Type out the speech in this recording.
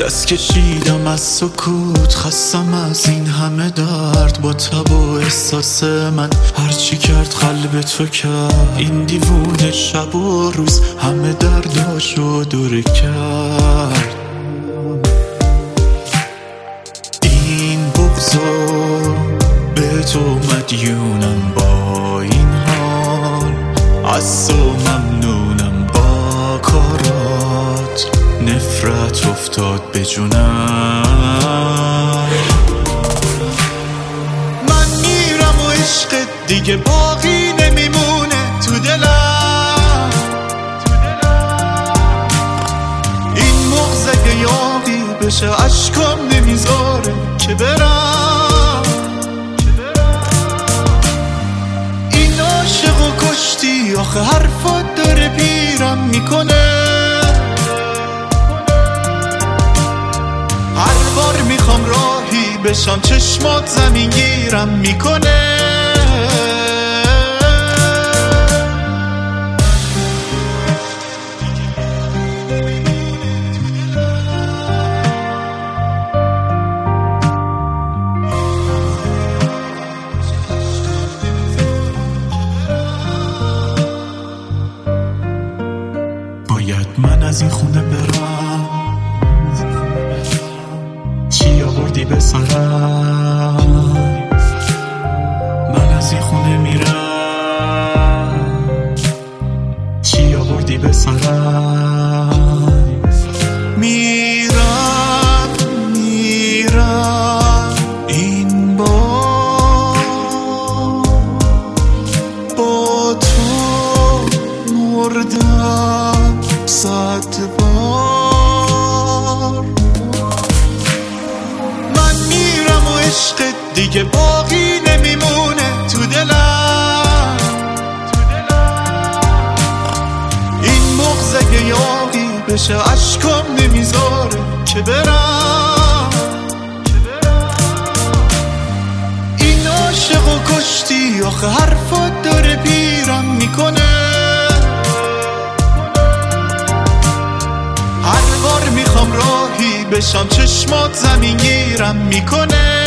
دست کشیدم از سکوت، خستم از این همه درد. با تب و احساس من هرچی کرد قلب تو کرد. این دیوونه شب و روز همه درداشو دوره کرد. این بغضو به تو مدیونم، با این حال از تو ممنونم. با کارات نفرت افتاد به جونم. من میرم و عشق دیگه باقی نمیمونه تو دلم. این مغزه یاقی بشه عشقم نمیذاره که برم. این عاشقو کشتی آخه حرفات داره پیرم میکنه. هر بار میخوام راهی بشم چشمات زمین گیرم میکنه. باید من از این خونه برم، چی آوردی به سرم؟ من از این خونه میرم، چی آوردی به سرم؟ میرم این بار با تو مردم 100 بار. من میرم و عشق دیگه باقی نمیمونه تو دلم. این مغزه یاقی بشه عشقم نمیذاره که برم. این عاشقو کشتی آخه حرفات داره پیرم میکنه. هر بار میخوام راهی بشم چشمات زمین گیرم میکنه.